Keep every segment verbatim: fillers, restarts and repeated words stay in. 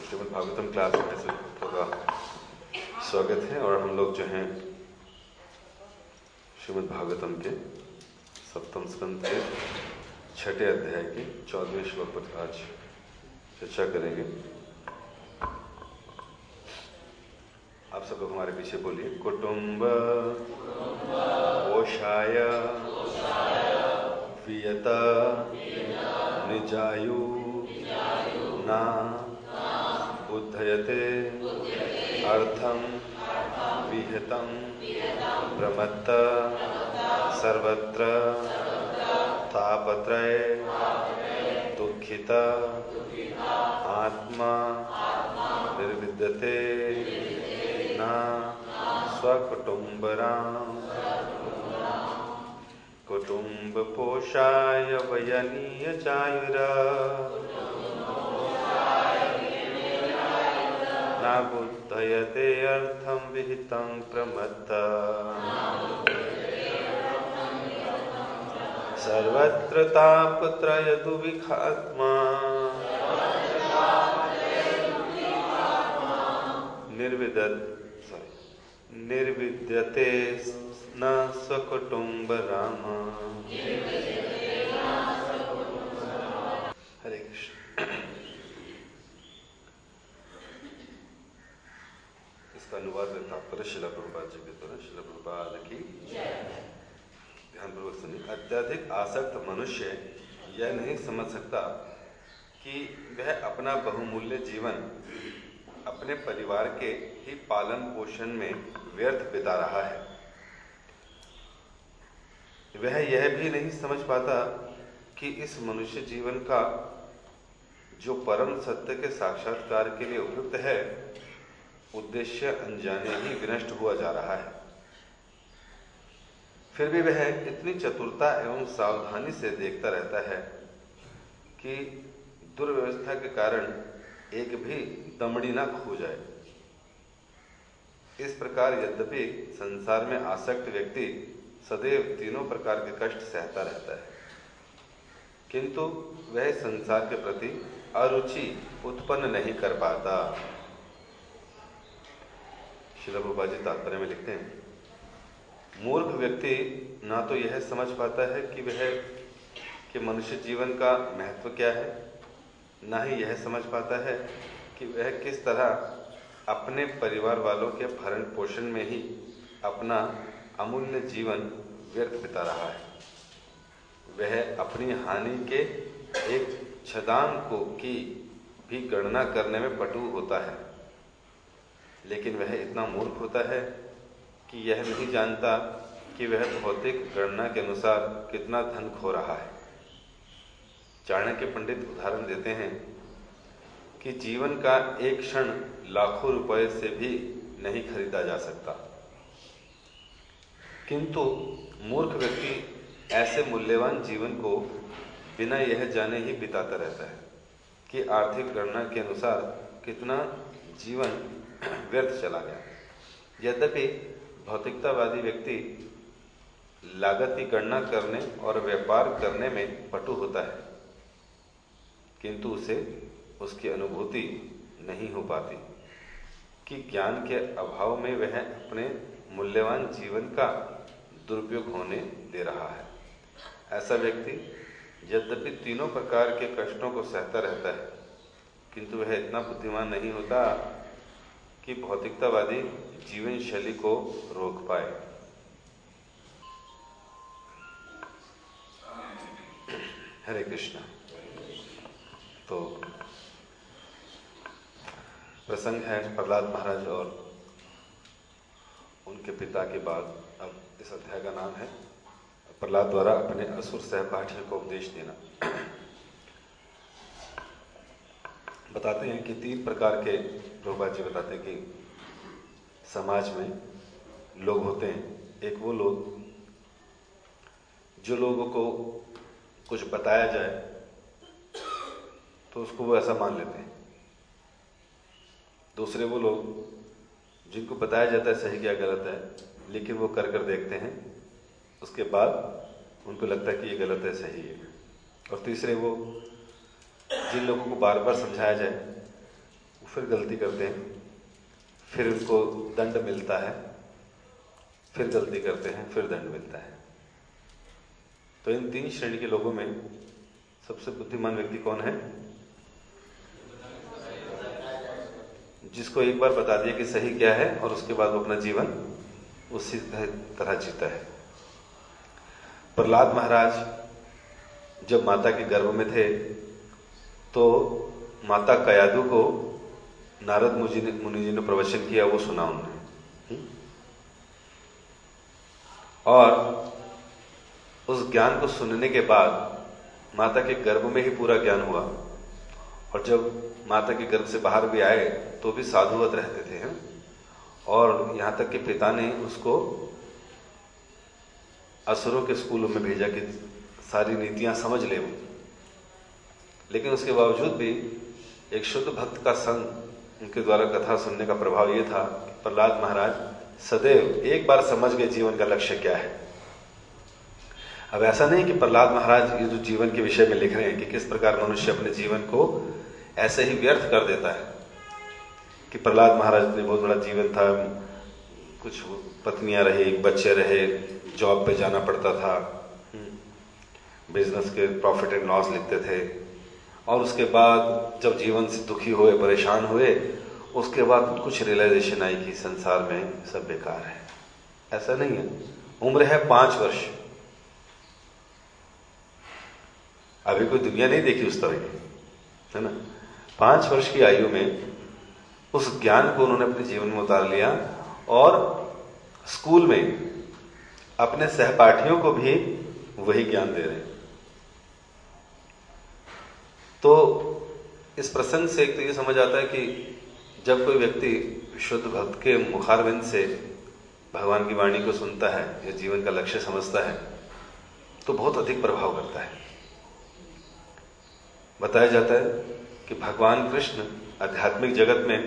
Shrimad Bhagavatam class में सबका स्वागत है। और हम लोग जो हैं श्रीमद् भागवतम के सप्तम स्कंद के छठे अध्याय के चौदहवें श्लोक पर आज चर्चा करेंगे। आप सब लोग हमारे पीछे बोलिए। कुटुंब पोषाय वियत निजायु ना उद्धयते अर्थम विहितं प्रमत्त सर्वत्र तापत्रय दुःखित आत्मा निर्विद्यते न स्वकुटुम्बराम। कुटुम्ब पोषाय वयनीय चायुरा न बुद्धयते अर्थं विहितं प्रमत्त सर्वत्र तापत्रय दुःखितात्मा निर्विद्यते सॉरी निर्विद्यते न स्वकुटुम्बराम। हरे कृष्ण। इसका अनुवाद तात्पर्य श्रील प्रभुपाद जी के द्वारा। श्रील प्रभुपाद की ध्यानपूर्वक सुनिए। अत्यधिक आसक्त मनुष्य यह नहीं समझ सकता कि वह अपना बहुमूल्य जीवन अपने परिवार के ही पालन पोषण में व्यर्थ बिता रहा है। वह यह भी नहीं समझ पाता कि इस मनुष्य जीवन का जो परम सत्य के साक्षात्कार के लिए उपयुक्त है, उद्देश्य अनजाने ही विनष्ट हुआ जा रहा है। फिर भी वह इतनी चतुरता एवं सावधानी से देखता रहता है कि दुर्व्यवस्था के कारण एक भी दमड़ी ना खो जाए। इस प्रकार यद्यपि संसार में आसक्त व्यक्ति सदैव तीनों प्रकार के कष्ट सहता रहता है, किंतु वह संसार के प्रति अरुचि उत्पन्न नहीं कर पाता। श्रील प्रभुपाद जी तात्पर्य में लिखते हैं, मूर्ख व्यक्ति ना तो यह समझ पाता है कि वह कि मनुष्य जीवन का महत्व क्या है, ना ही यह समझ पाता है कि वह किस तरह अपने परिवार वालों के भरण पोषण में ही अपना अमूल्य जीवन व्यर्थ बिता रहा है। वह अपनी हानि के एक छदांक को की भी गणना करने में पटु होता है, लेकिन वह इतना मूर्ख होता है कि यह नहीं जानता कि वह भौतिक गणना के अनुसार कितना धन खो रहा है। चाणक्य पंडित उदाहरण देते हैं कि जीवन का एक क्षण लाखों रुपए से भी नहीं खरीदा जा सकता, किंतु मूर्ख व्यक्ति ऐसे मूल्यवान जीवन को बिना यह जाने ही बिताता रहता है कि आर्थिक गणना के अनुसार कितना जीवन व्यर्थ चला गया। यद्यपि भौतिकतावादी व्यक्ति लागत की गणना करने और व्यापार करने में पटु होता है, किंतु उसे उसकी अनुभूति नहीं हो पाती कि ज्ञान के अभाव में वह अपने मूल्यवान जीवन का दुरुपयोग होने दे रहा है। ऐसा व्यक्ति यद्यपि तीनों प्रकार के कष्टों को सहता रहता है, किंतु वह इतना बुद्धिमान नहीं होता कि भौतिकतावादी जीवन शैली को रोक पाए। हरे कृष्णा। तो प्रसंग है प्रहलाद महाराज और उनके पिता के बाद। अब इस अध्याय का नाम है प्रहलाद द्वारा अपने असुर सहपाठियों को उपदेश देना। बताते हैं कि तीन प्रकार के प्रभुपाद जी बताते हैं कि समाज में लोग होते हैं। एक वो लोग जो लोगों को कुछ बताया जाए तो उसको वो ऐसा मान लेते हैं। दूसरे वो लोग जिनको बताया जाता है सही क्या गलत है, लेकिन वो कर कर देखते हैं, उसके बाद उनको लगता है कि ये गलत है सही है। और तीसरे वो जिन लोगों को बार बार समझाया जाए फिर गलती करते हैं, फिर उनको दंड मिलता है, फिर गलती करते हैं, फिर दंड मिलता है। तो इन तीन श्रेणी के लोगों में सबसे बुद्धिमान व्यक्ति कौन है? जिसको एक बार बता दिया कि सही क्या है और उसके बाद वो अपना जीवन उसी तरह जीता है। प्रहलाद महाराज जब माता के गर्भ में थे तो माता कयादु को नारद मुनि ने मुनि जी ने प्रवचन किया, वो सुना उन्होंने, और उस ज्ञान को सुनने के बाद माता के गर्भ में ही पूरा ज्ञान हुआ, और जब माता के गर्भ से बाहर भी आए तो भी साधुवत रहते थे हैं? और यहां तक कि पिता ने उसको असुरों के स्कूलों में भेजा कि सारी नीतियां समझ ले वो। लेकिन उसके बावजूद भी एक शुद्ध भक्त का संग, उनके द्वारा कथा सुनने का प्रभाव ये था कि प्रहलाद महाराज सदैव एक बार समझ गए जीवन का लक्ष्य क्या है। अब ऐसा नहीं कि प्रहलाद महाराज ये जो जीवन के विषय में लिख रहे हैं कि किस प्रकार मनुष्य अपने जीवन को ऐसे ही व्यर्थ कर देता है, कि प्रहलाद महाराज ने बहुत बड़ा जीवन था, कुछ पत्नियां रही, बच्चे रहे, जॉब पे जाना पड़ता था, बिजनेस के प्रॉफिट एंड लॉस लिखते थे, और उसके बाद जब जीवन से दुखी हुए, परेशान हुए, उसके बाद कुछ रियलाइजेशन आई कि संसार में सब बेकार है। ऐसा नहीं है। उम्र है पांच वर्ष, अभी कोई दुनिया नहीं देखी उस तरह की, है ना। पांच वर्ष की आयु में उस ज्ञान को उन्होंने अपने जीवन में उतार लिया, और स्कूल में अपने सहपाठियों को भी वही ज्ञान दे रहे हैं। तो इस प्रसंग से एक तो ये समझ आता है कि जब कोई व्यक्ति शुद्ध भक्त के मुखारविंद से भगवान की वाणी को सुनता है या जीवन का लक्ष्य समझता है तो बहुत अधिक प्रभाव करता है। बताया जाता है कि भगवान कृष्ण आध्यात्मिक जगत में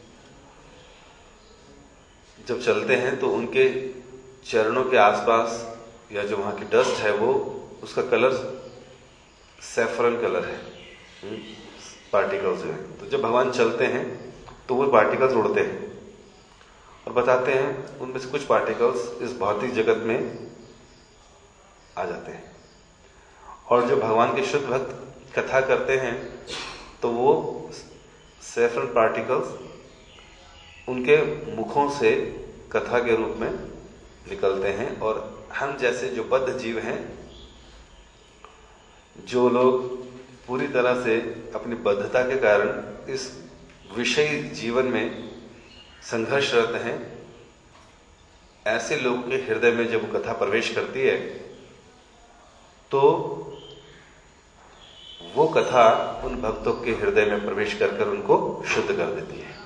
जब चलते हैं तो उनके चरणों के आसपास या जो वहां की डस्ट है वो, उसका कलर सैफरन कलर है, पार्टिकल्स हैं। तो जब भगवान चलते हैं तो वो पार्टिकल्स उड़ते हैं, और बताते हैं उनमें से कुछ पार्टिकल्स इस भौतिक जगत में आ जाते हैं। और जब भगवान के शुद्ध भक्त कथा करते हैं तो वो सैफरन पार्टिकल्स उनके मुखों से कथा के रूप में निकलते हैं, और हम जैसे जो बद्ध जीव हैं, जो लोग पूरी तरह से अपनी बद्धता के कारण इस विषयी जीवन में संघर्षरत हैं, ऐसे लोगों के हृदय में जब कथा प्रवेश करती है तो वो कथा उन भक्तों के हृदय में प्रवेश कर कर उनको शुद्ध कर देती है।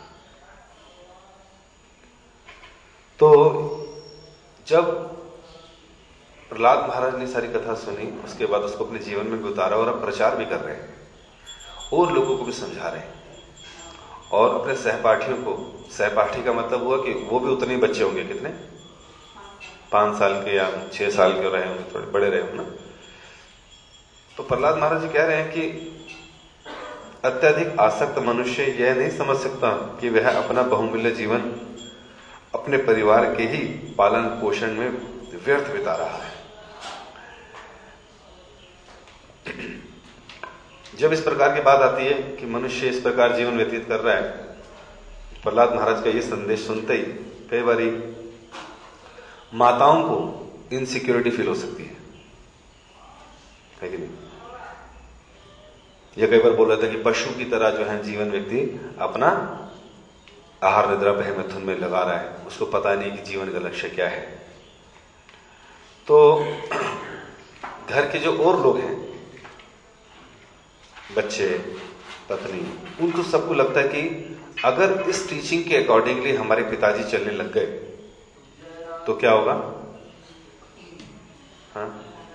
तो जब प्रहलाद महाराज ने सारी कथा सुनी, उसके बाद उसको अपने जीवन में भी उतारा, और अब प्रचार भी कर रहे हैं और लोगों को भी समझा रहे हैं, और अपने सहपाठियों को, सहपाठी का मतलब हुआ कि वो भी उतने ही बच्चे होंगे, कितने, पांच साल के या छह साल के रहे होंगे, थोड़े बड़े रहे होंगे ना। तो प्रहलाद महाराज जी कह रहे हैं कि अत्यधिक आसक्त मनुष्य यह नहीं समझ सकता कि वह अपना बहुमूल्य जीवन अपने परिवार के ही पालन पोषण में व्यर्थ बिता रहा है। जब इस प्रकार की बात आती है कि मनुष्य इस प्रकार जीवन व्यतीत कर रहा है, प्रहलाद महाराज का ये संदेश सुनते ही कई बारी माताओं को इनसिक्योरिटी फील हो सकती है, है कि नहीं। यह कई बार बोल रहा था कि पशु की तरह जो है जीवन व्यक्ति अपना आहार निद्रा भय मिथुन में लगा रहा है, उसको पता नहीं कि जीवन का लक्ष्य क्या है। तो घर के जो और लोग हैं, बच्चे, पत्नी, उनको सबको लगता है कि अगर इस टीचिंग के अकॉर्डिंगली हमारे पिताजी चलने लग गए तो क्या होगा, हाँ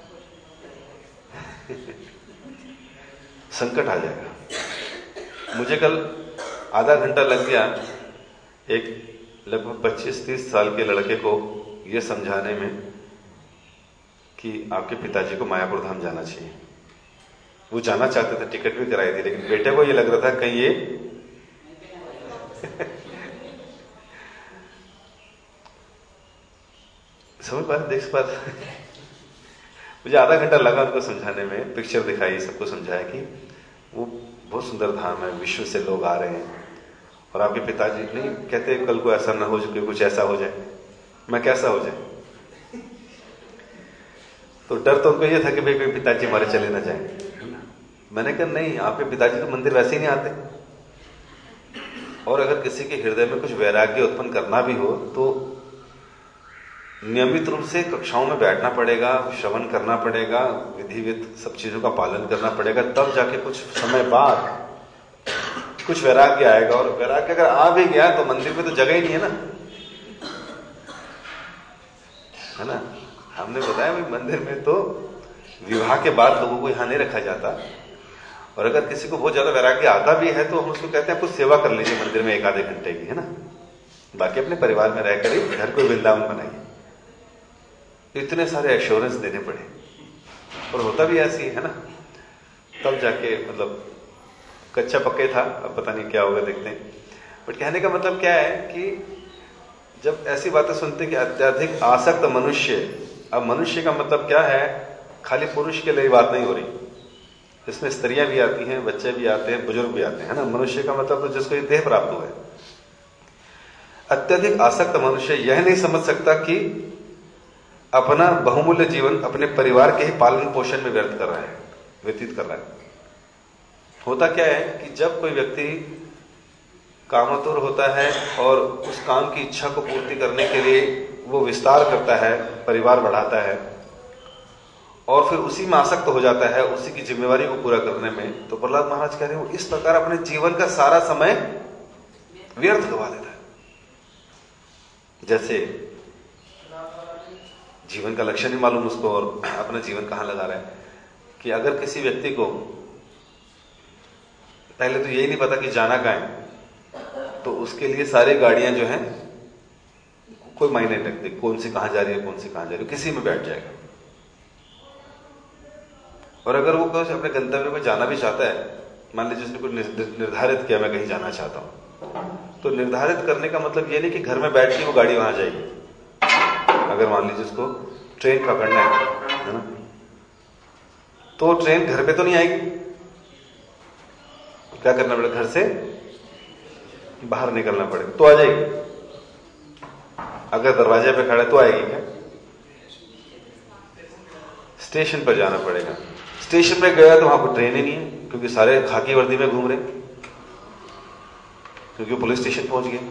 संकट आ जाएगा। मुझे कल आधा घंटा लग गया एक लगभग पच्चीस तीस साल के लड़के को यह समझाने में कि आपके पिताजी को मायापुर धाम जाना चाहिए। वो जाना चाहते थे, टिकट भी कराई थी, लेकिन बेटे को ये लग रहा था कहीं ये समझ पा रहे, देख पा रहे? मुझे आधा घंटा लगा उनको समझाने में, पिक्चर दिखाई, सबको समझाया कि वो बहुत सुंदर धाम है, विश्व से लोग आ रहे हैं, और आपके पिताजी नहीं कहते कल को ऐसा ना हो जाए, कुछ ऐसा हो जाए। मैं कैसा हो जाए? तो डर तो उनको ये था कि भाई भाई पिताजी हमारे चले ना जाए। मैंने कहा नहीं, आपके पिताजी तो मंदिर वैसे ही नहीं आते, और अगर किसी के हृदय में कुछ वैराग्य उत्पन्न करना भी हो तो नियमित रूप से कक्षाओं में बैठना पड़ेगा, श्रवण करना पड़ेगा, विधिवत सब चीजों का पालन करना पड़ेगा, तब जाके कुछ समय बाद कुछ वैराग्य आएगा। और वैराग्य अगर आ भी गया तो मंदिर में तो जगह ही नहीं है ना, है ना। हमने बताया भाई मंदिर में तो विवाह के बाद लोगों को यहां नहीं रखा जाता, और अगर किसी को बहुत ज्यादा वैराग्य आता भी है तो हम उसको कहते हैं कुछ सेवा कर लीजिए मंदिर में एक आधे घंटे की, है ना, बाकी अपने परिवार में रहकर ही घर को वृंदावन बनाइए। इतने सारे एश्योरेंस देने पड़े, और होता भी ऐसी है ना, तब जाके मतलब कच्चा पक्के था, अब पता नहीं क्या होगा, देखते हैं। बट कहने का मतलब क्या है कि जब ऐसी बातें सुनते कि अत्यधिक आसक्त मनुष्य, अब मनुष्य का मतलब क्या है, खाली पुरुष के लिए बात नहीं हो रही, इसमें स्त्रियां भी आती हैं, बच्चे भी आते हैं, बुजुर्ग भी आते हैं, है ना। मनुष्य का मतलब तो जिसको ये देह प्राप्त हुआ है। अत्यधिक आसक्त मनुष्य यह नहीं समझ सकता कि अपना बहुमूल्य जीवन अपने परिवार के ही पालन पोषण में व्यर्थ कर रहा है, व्यतीत कर रहा है। होता क्या है कि जब कोई व्यक्ति कामातुर होता है और उस काम की इच्छा को पूर्ति करने के लिए वो विस्तार करता है, परिवार बढ़ाता है, और फिर उसी में आसक्त हो जाता है, उसी की जिम्मेवारी को पूरा करने में, तो प्रहलाद महाराज कह रहे हैं वो इस प्रकार अपने जीवन का सारा समय व्यर्थ गवा देता है। जैसे जीवन का लक्ष्य नहीं मालूम उसको और अपना जीवन कहां लगा रहा है, कि अगर किसी व्यक्ति को पहले तो यही नहीं पता कि जाना कहां है, तो उसके लिए सारी गाड़ियां जो हैं कोई मायने नहीं रखती, कौन सी कहां जा रही है, कौन सी कहां जा रही है, किसी में बैठ जाएगा। और अगर वो कुछ अपने गंतव्य में जाना भी चाहता है, मान लीजिए उसने कुछ निर्धारित किया मैं कहीं जाना चाहता हूं, तो निर्धारित करने का मतलब ये नहीं कि घर में बैठ के वो गाड़ी वहां जाएगी। अगर मान लीजिए उसको ट्रेन पकड़ना है, है ना, तो ट्रेन घर पे तो नहीं आएगी, क्या करना पड़ेगा, घर से बाहर निकलना पड़ेगा तो आ जाएगी। अगर दरवाजे पे खड़ा है तो आएगी क्या, स्टेशन पर जाना पड़ेगा। स्टेशन पे गया तो वहां पर ट्रेन ही नहीं है, क्योंकि सारे खाकी वर्दी में घूम रहे, क्योंकि पुलिस स्टेशन पहुंच गए।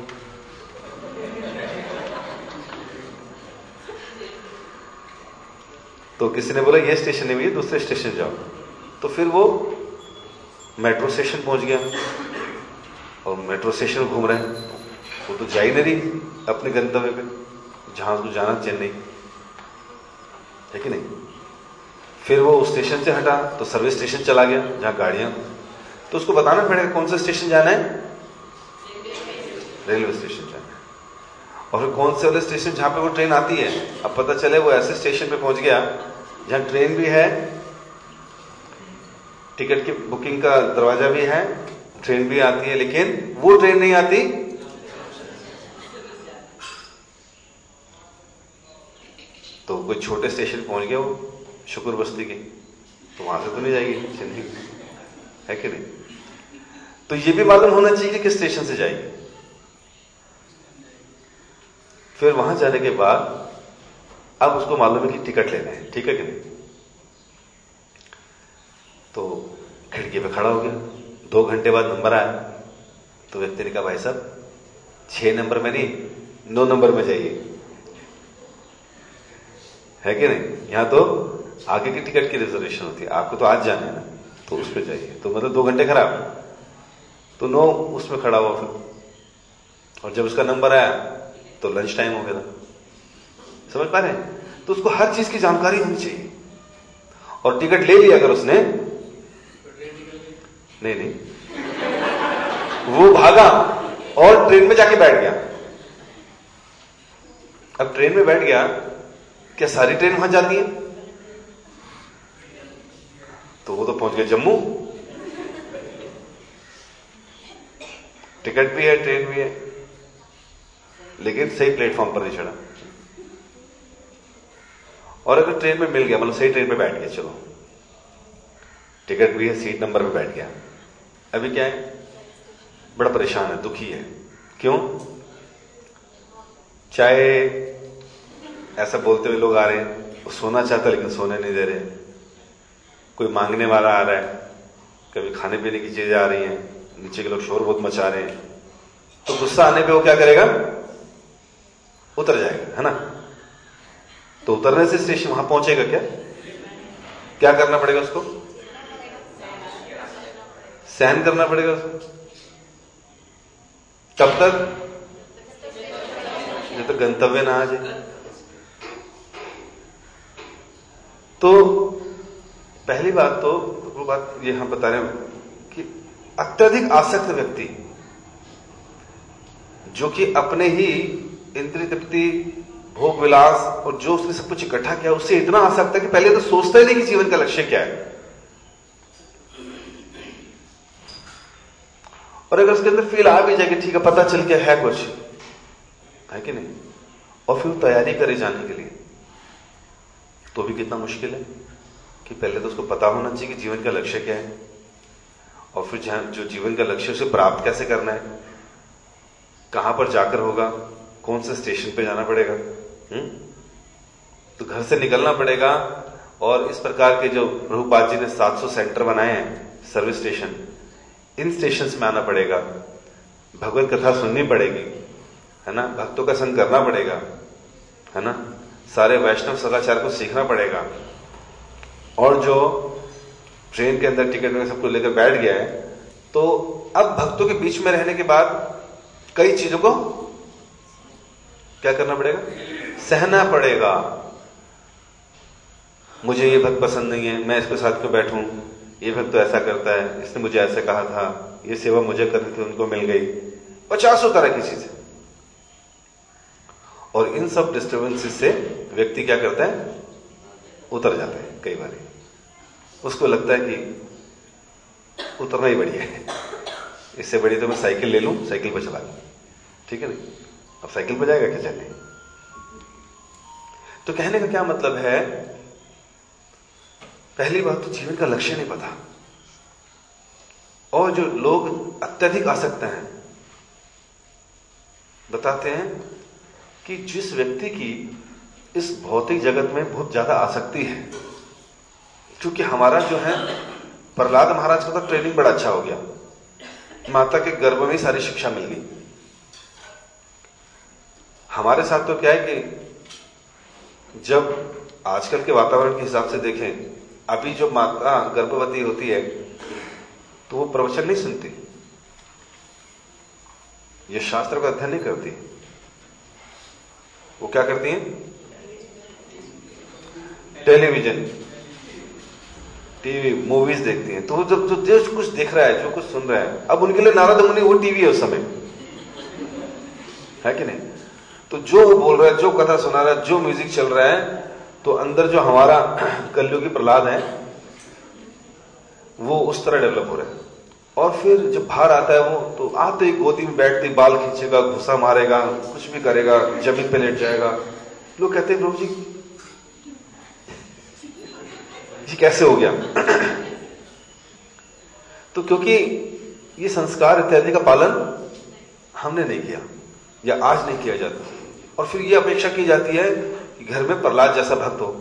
तो किसी ने बोला ये स्टेशन नहीं भैया, दूसरे स्टेशन जाओ, तो फिर वो मेट्रो स्टेशन पहुंच गया, और मेट्रो स्टेशन घूम रहे हैं, वो तो जा ही नहीं रही अपने गंतव्य पे, जहां उसको जाना चेन्नई, है कि नहीं। फिर वो उस स्टेशन से हटा तो सर्विस स्टेशन चला गया जहां गाड़ियां, तो उसको बताना पड़ेगा कौन सा स्टेशन जाना है, रेलवे स्टेशन जाना है, और फिर कौन से वाले स्टेशन जहां पे वो ट्रेन आती है। अब पता चले वो ऐसे स्टेशन पे पहुंच गया जहां ट्रेन भी है, टिकट की बुकिंग का दरवाजा भी है, ट्रेन भी आती है, लेकिन वो ट्रेन नहीं आती, तो कोई छोटे स्टेशन पहुंच गया वो शुक्र बस्ती के, तो वहां से तो नहीं जाएगी चेन्नई, है कि नहीं। तो ये भी मालूम होना चाहिए कि किस स्टेशन से जाएगी। फिर वहां जाने के बाद अब उसको मालूम है कि टिकट लेना है, ठीक है कि नहीं। तो खिड़की पे खड़ा हो गया, दो घंटे बाद नंबर आया, तो व्यक्ति ने कहा भाई साहब छह नंबर में नहीं, नौ नंबर में जाइए, है कि नहीं। यहां तो आगे की टिकट की रिजर्वेशन होती है, आपको तो आज जाना है ना, तो उस पर जाइए। तो मतलब दो घंटे खराब, तो नौ उसमें खड़ा हुआ फिर, और जब उसका नंबर आया तो लंच टाइम हो गया था, समझ पा रहे हैं। तो उसको हर चीज की जानकारी होनी चाहिए, और टिकट ले लिया अगर उसने, नहीं नहीं वो भागा और ट्रेन में जाके बैठ गया। अब ट्रेन में बैठ गया, क्या सारी ट्रेन वहां जाती है, तो वो तो पहुंच गया जम्मू, टिकट भी है, ट्रेन भी है, लेकिन सही प्लेटफॉर्म पर नहीं चढ़ा। और अगर ट्रेन में मिल गया, मतलब सही ट्रेन पे बैठ गया, चलो टिकट भी है, सीट नंबर पे बैठ गया, अभी क्या है, बड़ा परेशान है, दुखी है। क्यों? चाहे ऐसा बोलते हुए लोग आ रहे हैं, वो सोना चाहता लेकिन सोने नहीं दे रहे, कोई मांगने वाला आ रहा है, कभी खाने पीने की चीजें आ रही हैं, नीचे के लोग शोर बहुत मचा रहे हैं, तो गुस्सा आने पे वो क्या करेगा, उतर जाएगा, है ना। तो उतरने से स्टेशन वहां पहुंचेगा क्या, क्या करना पड़ेगा उसको, सहन करना पड़ेगा उसको, कब तक, जब तक गंतव्य ना आ जाए। तो पहली बात तो वो बात ये हम बता रहे हैं कि अत्यधिक आसक्त व्यक्ति जो कि अपने ही इंद्रिय तृप्ति, भोग विलास और जो उसने सब कुछ इकट्ठा किया उससे इतना आसक्त है कि पहले तो सोचता ही नहीं कि जीवन का लक्ष्य क्या है। और अगर उसके अंदर फील आ भी जाए कि ठीक है पता चल गया है कुछ, है कि नहीं, और फिर तैयारी करे जाने के लिए, तो भी कितना मुश्किल है कि पहले तो उसको पता होना चाहिए कि जीवन का लक्ष्य क्या है, और फिर जहां जो जीवन का लक्ष्य उसे प्राप्त कैसे करना है, कहां पर जाकर होगा, कौन से स्टेशन पे जाना पड़ेगा, हुँ? तो घर से निकलना पड़ेगा। और इस प्रकार के जो प्रभुपाद जी ने सात सौ सेंटर बनाए हैं, सर्विस स्टेशन, इन स्टेशन में आना पड़ेगा, भगवत कथा सुननी पड़ेगी, है ना, भक्तों का संग करना पड़ेगा, है ना, सारे वैष्णव सदाचार को सीखना पड़ेगा। और जो ट्रेन के अंदर टिकट में सबको लेकर बैठ गया है, तो अब भक्तों के बीच में रहने के बाद कई चीजों को क्या करना पड़ेगा, सहना पड़ेगा। मुझे ये भक्त पसंद नहीं है, मैं इसके साथ क्यों बैठूं, ये भक्त तो ऐसा करता है, इसने मुझे ऐसे कहा था, ये सेवा मुझे करनी थी उनको मिल गई, पचासों तरह की चीजें। और इन सब डिस्टर्बेंसेस से व्यक्ति क्या करता है, उतर जाता है। कई बार उसको लगता है कि उतरना ही बढ़िया है, इससे बड़ी तो मैं साइकिल ले लूं, साइकिल पर चला लूं, ठीक है नहीं, अब साइकिल पर जाएगा क्या चलने। तो कहने का क्या मतलब है, पहली बात तो जीवन का लक्ष्य नहीं पता। और जो लोग अत्यधिक आसक्त हैं, बताते हैं कि जिस व्यक्ति की इस भौतिक जगत में बहुत ज्यादा आसक्ति है, क्योंकि हमारा जो है प्रहलाद महाराज का तो ट्रेनिंग बड़ा अच्छा हो गया, माता के गर्भ में ही सारी शिक्षा मिल गई। हमारे साथ तो क्या है कि जब आजकल के वातावरण के हिसाब से देखें, अभी जो माता गर्भवती होती है तो वो प्रवचन नहीं सुनती, ये शास्त्र का अध्ययन नहीं करती, वो क्या करती हैं, टेलीविजन, टीवी, मूवीज देखती हैं। तो वो जब जो, जो कुछ देख रहा है, जो कुछ सुन रहा है, अब उनके लिए नारद मुनि वो टीवी है उस समय, है कि नहीं। तो जो वो बोल रहा है, जो कथा सुना रहा है, जो म्यूजिक चल रहा है, तो अंदर जो हमारा कलयुगी प्रहलाद है वो उस तरह डेवलप हो रहा है। और फिर जब बाहर आता है वो, तो आते ही गोदी में बैठते बाल खींचेगा, घुसा मारेगा, कुछ भी करेगा, जमीन पे लेट जाएगा। लोग कहते हैं प्रभु जी ये कैसे हो गया तो क्योंकि ये संस्कार इत्यादि का पालन हमने नहीं किया या आज नहीं किया जाता, और फिर ये अपेक्षा की जाती है कि घर में प्रहलाद जैसा भक्त हो।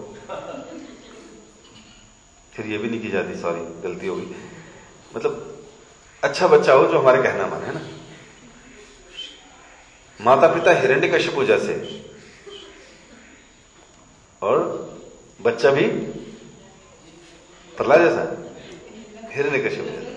फिर ये भी नहीं की जाती, सॉरी गलती होगी, मतलब अच्छा बच्चा हो जो हमारे कहना माने, है ना। माता पिता हिरण्यकशिपु जैसे, और बच्चा भी प्रहलाद जैसा, हिरण्यकशिपु जैसा।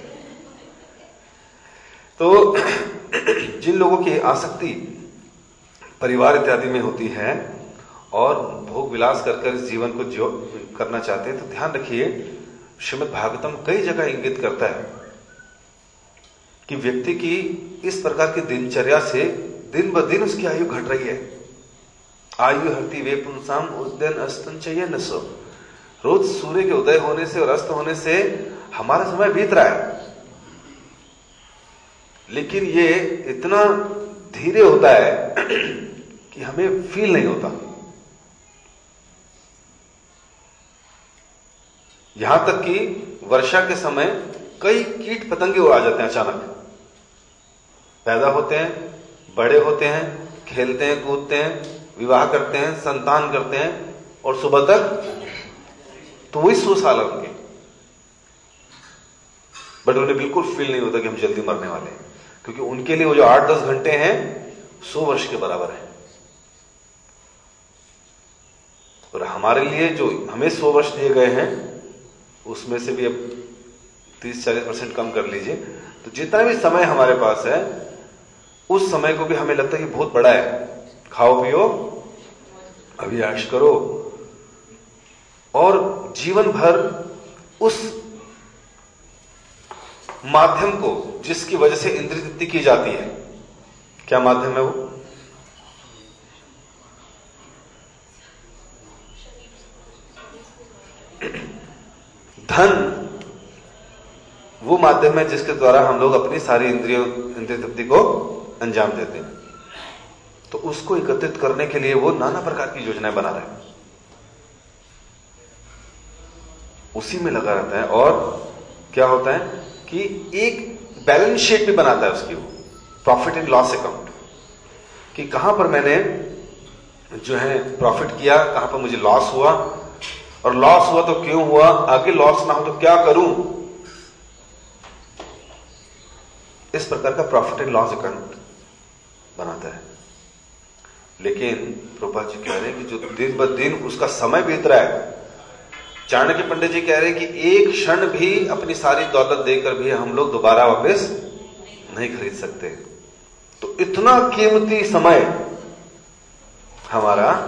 तो जिन लोगों की आसक्ति परिवार इत्यादि में होती है और भोग विलास कर कर जीवन को जो करना चाहते हैं, तो ध्यान रखिए श्रीमद् भागवतम कई जगह इंगित करता है कि व्यक्ति की इस प्रकार की दिनचर्या से दिन ब दिन उसकी आयु घट रही है। आयु हरती वे पुंसाम उद्यन अस्तंचय नसो। रोज सूर्य के उदय होने से और अस्त होने से हमारा समय बीत रहा है, लेकिन ये इतना धीरे होता है कि हमें फील नहीं होता। यहां तक कि वर्षा के समय कई कीट पतंगे आ जाते हैं, अचानक पैदा होते हैं, बड़े होते हैं, खेलते हैं, कूदते हैं, विवाह करते हैं, संतान करते हैं, और सुबह तक तो वही सौ साल है उनके, बट उन्हें बिल्कुल फील नहीं होता कि हम जल्दी मरने वाले हैं, क्योंकि उनके लिए वो जो आठ दस घंटे हैं सौ वर्ष के बराबर है। और हमारे लिए जो हमें सौ वर्ष दिए गए हैं उसमें से भी अब तीस चालीस परसेंट कम कर लीजिए, तो जितना भी समय हमारे पास है उस समय को भी हमें लगता है कि बहुत बड़ा है। खाओ पियो, अभियाश करो, और जीवन भर उस माध्यम को जिसकी वजह से इंद्रिय तृप्ति की जाती है, क्या माध्यम है वो? धन वो माध्यम है जिसके द्वारा हम लोग अपनी सारी इंद्रियों इंद्रिय तृप्ति को अंजाम देते हैं। तो उसको एकत्रित करने के लिए वो नाना प्रकार की योजनाएं बना रहे हैं, उसी में लगा रहता है। और क्या होता है कि एक बैलेंस शीट भी बनाता है उसकी, वो प्रॉफिट एंड लॉस अकाउंट, कि कहां पर मैंने जो है प्रॉफिट किया, कहां पर मुझे लॉस हुआ, और लॉस हुआ तो क्यों हुआ, आगे लॉस ना हो तो क्या करूं। इस प्रकार का प्रॉफिट एंड लॉस अकाउंट बनाता है। लेकिन प्रभुपाद जी कह रहे हैं कि जो दिन ब दिन उसका समय बीत रहा है, चाणक्य पंडित जी कह रहे हैं कि एक क्षण भी अपनी सारी दौलत देकर भी हम लोग दोबारा वापस नहीं खरीद सकते। तो इतना कीमती समय हमारा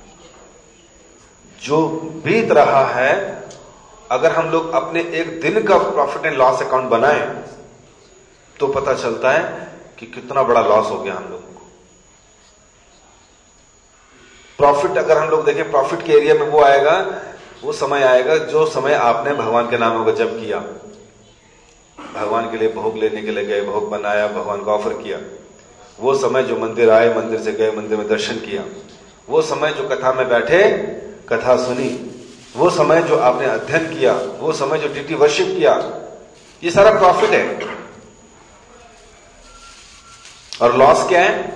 जो बीत रहा है, अगर हम लोग अपने एक दिन का प्रॉफिट एंड लॉस अकाउंट बनाएं तो पता चलता है कि कितना बड़ा लॉस हो गया हम लोगों को। प्रॉफिट अगर हम लोग देखें, प्रॉफिट के एरिया में वो आएगा, वो समय आएगा जो समय आपने भगवान के नामों का जप किया, भगवान के लिए भोग लेने के लिए गए, भोग बनाया, भगवान को ऑफर किया, वो समय जो मंदिर आए, मंदिर से गए, मंदिर में दर्शन किया, वो समय जो कथा में बैठे कथा सुनी, वो समय जो आपने अध्ययन किया, वो समय जो डीटी वर्शिप किया, ये सारा प्रॉफिट है। और लॉस क्या है?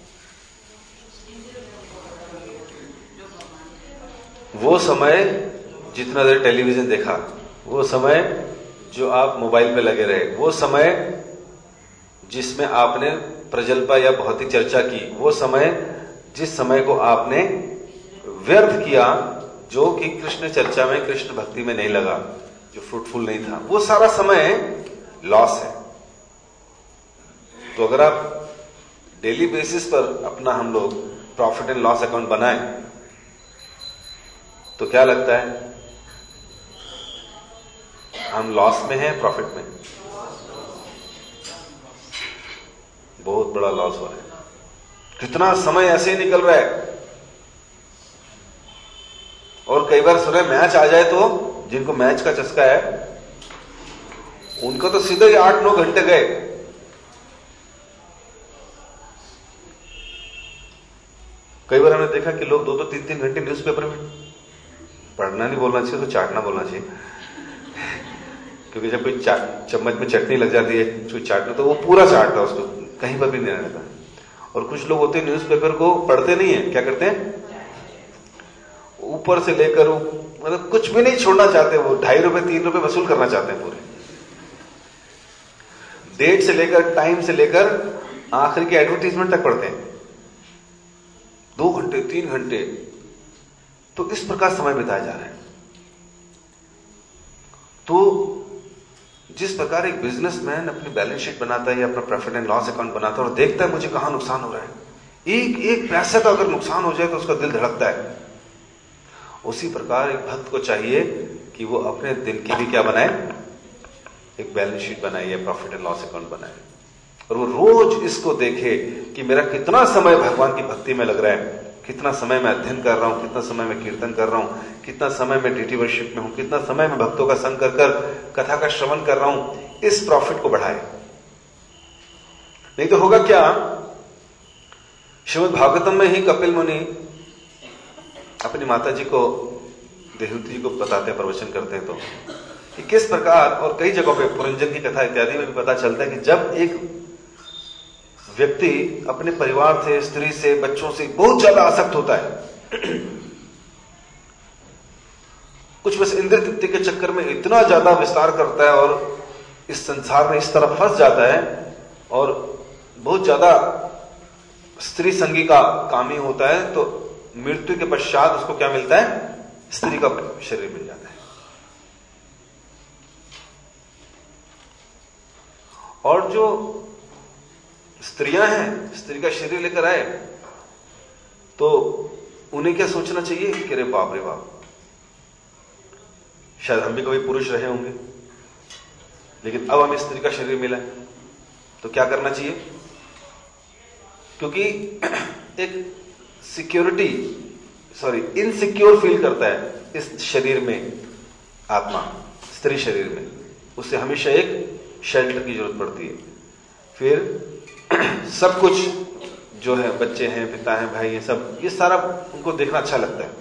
वो समय जितना देर टेलीविजन देखा, वो समय जो आप मोबाइल पे लगे रहे, वो समय जिसमें आपने प्रजल्पा या भौतिक चर्चा की, वो समय जिस समय को आपने व्यर्थ किया, जो कि कृष्ण चर्चा में, कृष्ण भक्ति में नहीं लगा, जो फ्रूटफुल नहीं था, वो सारा समय लॉस है। तो अगर आप डेली बेसिस पर अपना हम लोग प्रॉफिट एंड लॉस अकाउंट बनाएं तो क्या लगता है, हम लॉस में हैं, प्रॉफिट में? बहुत बड़ा लॉस हो रहा है। कितना समय ऐसे ही निकल रहा है। और कई बार सुना मैच आ जाए तो जिनको मैच का चस्का है उनका तो सीधे ही आठ नौ घंटे गए। कई बार हमने देखा कि लोग दो दो तीन तीन घंटे न्यूज़पेपर में, पढ़ना नहीं बोलना चाहिए तो चाटना बोलना चाहिए क्योंकि जब कोई चम्मच में चटनी लग जाती है जो चाटना, तो वो पूरा चाटता है उसको, कहीं पर भी नहीं रहता। और कुछ लोग होते हैं न्यूज़पेपर को पढ़ते नहीं है, क्या करते हैं, ऊपर से लेकर मतलब कुछ भी नहीं छोड़ना चाहते, वो ढाई रुपए तीन रुपए वसूल करना चाहते हैं पूरे, डेट से लेकर, टाइम से लेकर आखिर के एडवर्टीजमेंट तक पढ़ते हैं, दो घंटे तीन घंटे। तो इस प्रकार समय बिताया जा रहा है। तो जिस प्रकार एक बिजनेसमैन अपनी बैलेंस शीट बनाता है या अपना प्रॉफिट एंड लॉस अकाउंट बनाता है और देखता है मुझे कहां नुकसान हो रहा है, एक एक पैसे का अगर नुकसान हो जाए तो उसका दिल धड़कता है, उसी प्रकार एक भक्त को चाहिए कि वो अपने दिन की भी क्या बनाए, एक बैलेंस शीट बनाए या प्रॉफिट एंड लॉस अकाउंट बनाए, और वो रोज इसको देखे कि मेरा कितना समय भगवान की भक्ति में लग रहा है, कितना समय मैं अध्ययन कर रहा हूं, कितना समय मैं कीर्तन कर रहा हूं, कितना समय मैं डीटी वर्शिप में हूं, कितना समय मैं भक्तों का संग कर कर कथा का श्रवण कर रहा हूं। इस प्रॉफिट को बढ़ाए। नहीं तो होगा क्या, श्रीमद् भागवतम में ही कपिल मुनि अपनी माता जी को, देवहूति जी को बताते हैं, प्रवचन करते हैं, तो कि किस प्रकार, और कई जगहों पे पुरंजन की कथा इत्यादि में भी पता चलता है कि जब एक व्यक्ति अपने परिवार से, स्त्री से, बच्चों से बहुत ज्यादा आसक्त होता है, कुछ बस इंद्र तृप्ति के चक्कर में इतना ज्यादा विस्तार करता है और इस संसार में इस तरफ फंस जाता है और बहुत ज्यादा स्त्री संगी का कामी होता है, तो मृत्यु के पश्चात उसको क्या मिलता है, स्त्री का शरीर मिल जाता है। और जो स्त्रियां हैं, स्त्री का शरीर लेकर आए तो उन्हें क्या सोचना चाहिए कि अरे बाप रे बाप, शायद हम भी कभी पुरुष रहे होंगे, लेकिन अब हमें स्त्री का शरीर मिला है, तो क्या करना चाहिए? क्योंकि एक सिक्योरिटी सॉरी इनसिक्योर फील करता है इस शरीर में आत्मा, स्त्री शरीर में, उससे हमेशा एक शेल्टर की जरूरत पड़ती है। फिर सब कुछ जो है, बच्चे हैं, पिता हैं, भाई हैं, सब ये सारा उनको देखना अच्छा लगता है।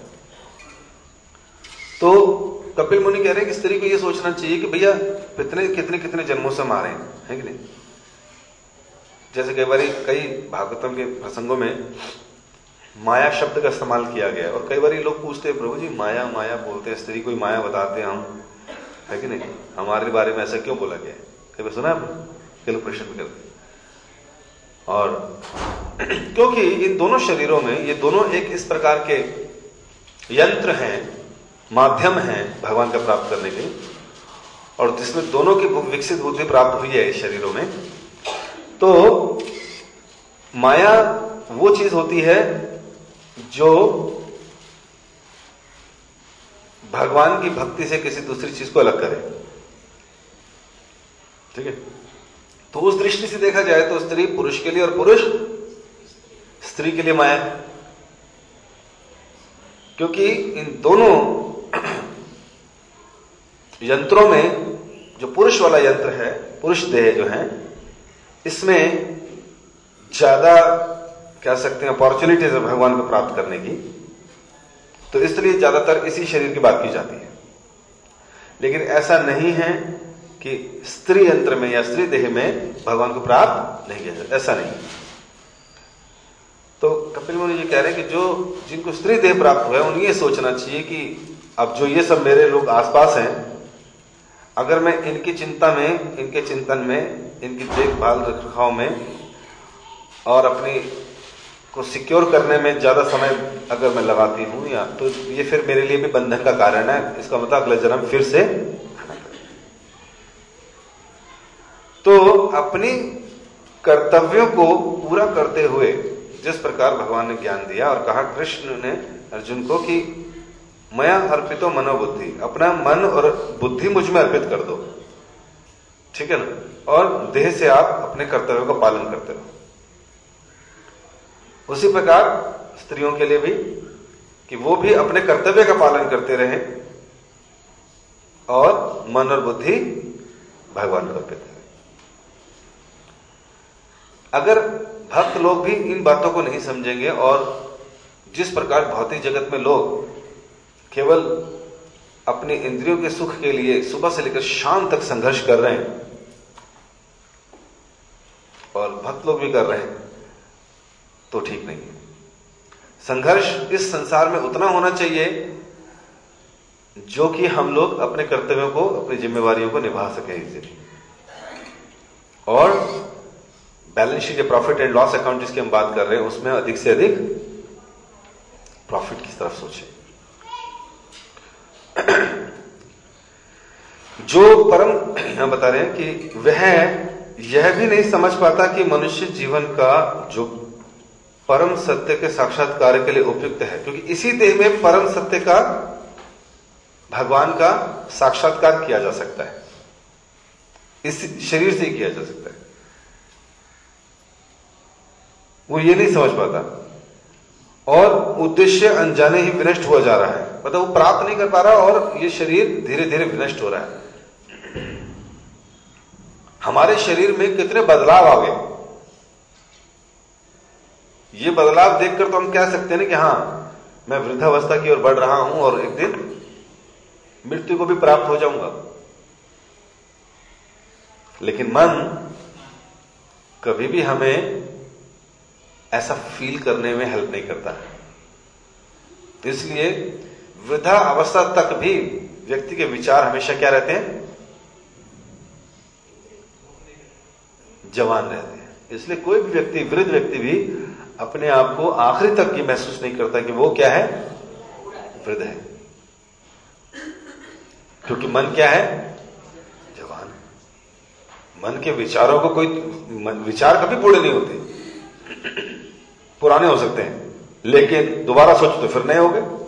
तो कपिल मुनि कह रहे हैं कि स्त्री को यह सोचना चाहिए कि भैया कितने कितने कितने जन्मों से मारे हैं, है कि नहीं। जैसे कई बार कई भागवतम के प्रसंगों में माया शब्द का इस्तेमाल किया गया है, और कई बार लोग पूछते हैं प्रभु जी माया माया बोलते हैं, स्त्री कोई माया बताते हैं हम, है कि नहीं, हमारे बारे में ऐसा क्यों बोला गया है? कई बार सुना आपने? कई लोग प्रश्न करते हैं। और क्योंकि इन दोनों शरीरों में ये दोनों एक इस प्रकार के यंत्र हैं, माध्यम हैं भगवान का प्राप्त करने के, और जिसमें दोनों की विकसित बुद्धि प्राप्त हुई है इस शरीरों में। तो माया वो चीज होती है जो भगवान की भक्ति से किसी दूसरी चीज को अलग करे, ठीक है। तो उस दृष्टि से देखा जाए तो स्त्री पुरुष के लिए और पुरुष स्त्री के लिए माया है, क्योंकि इन दोनों यंत्रों में जो पुरुष वाला यंत्र है, पुरुष देह जो है, इसमें ज्यादा कह सकते हैं अपॉर्चुनिटीज है भगवान को प्राप्त करने की, तो इसलिए ज्यादातर इसी शरीर की बात की जाती है। लेकिन ऐसा नहीं है कि स्त्री यंत्र में या स्त्री देह में भगवान को प्राप्त नहीं किया जाता, ऐसा नहीं। तो कपिल मुनि जी कह रहे हैं कि जो जिनको स्त्री देह प्राप्त हुआ है उन्हें ये सोचना चाहिए कि अब जो ये सब मेरे लोग आसपास हैं, अगर मैं इनकी चिंता में, इनके चिंतन में, इनकी देखभाल रखरखाव में और अपनी को सिक्योर करने में ज्यादा समय अगर मैं लगाती हूं, या तो ये फिर मेरे लिए भी बंधन का कारण है। इसका मतलब अगले जन्म फिर से। तो अपनी कर्तव्यों को पूरा करते हुए जिस प्रकार भगवान ने ज्ञान दिया और कहा, कृष्ण ने अर्जुन को कि मया अर्पितो मनोबुद्धि, अपना मन और बुद्धि मुझ में अर्पित कर दो, ठीक है ना, और देह से आप अपने कर्तव्यों का पालन करते रहो। उसी प्रकार स्त्रियों के लिए भी कि वो भी अपने कर्तव्य का पालन करते रहें और मन और बुद्धि भगवान को अर्पित करें। अगर भक्त लोग भी इन बातों को नहीं समझेंगे और जिस प्रकार भौतिक जगत में लोग केवल अपने इंद्रियों के सुख के लिए सुबह से लेकर शाम तक संघर्ष कर रहे हैं, और भक्त लोग भी कर रहे हैं, तो ठीक नहीं है। संघर्ष इस संसार में उतना होना चाहिए जो कि हम लोग अपने कर्तव्यों को, अपनी जिम्मेवारियों को निभा सकें इजीली। और बैलेंस शीट या प्रॉफिट एंड लॉस अकाउंट जिसकी हम बात कर रहे हैं, उसमें अधिक से अधिक प्रॉफिट की तरफ सोचें। जो परम यहां बता रहे हैं कि वह यह भी नहीं समझ पाता कि मनुष्य जीवन का जो परम सत्य के साक्षात्कार के लिए उपयुक्त है, क्योंकि इसी देह में परम सत्य का, भगवान का साक्षात्कार किया जा सकता है, इस शरीर से ही किया जा सकता है। वो ये नहीं समझ पाता और उद्देश्य अनजाने ही विनष्ट हुआ जा रहा है, मतलब वो प्राप्त नहीं कर पा रहा और ये शरीर धीरे धीरे विनष्ट हो रहा है। हमारे शरीर में कितने बदलाव आ गए, ये बदलाव देखकर तो हम कह सकते हैं ना कि हाँ, मैं वृद्धावस्था की ओर बढ़ रहा हूं और एक दिन मृत्यु को भी प्राप्त हो जाऊंगा। लेकिन मन कभी भी हमें ऐसा फील करने में हेल्प नहीं करता है। इसलिए वृद्धा अवस्था तक भी व्यक्ति के विचार हमेशा क्या रहते हैं? जवान रहते हैं। इसलिए कोई भी व्यक्ति, वृद्ध व्यक्ति भी अपने आप को आखिरी तक ये महसूस नहीं करता कि वो क्या है? वृद्ध है। क्योंकि मन क्या है? जवान। मन के विचारों को कोई विचार कभी बूढ़े नहीं होते, पुराने हो सकते हैं, लेकिन दोबारा सोचो तो फिर नए हो गए।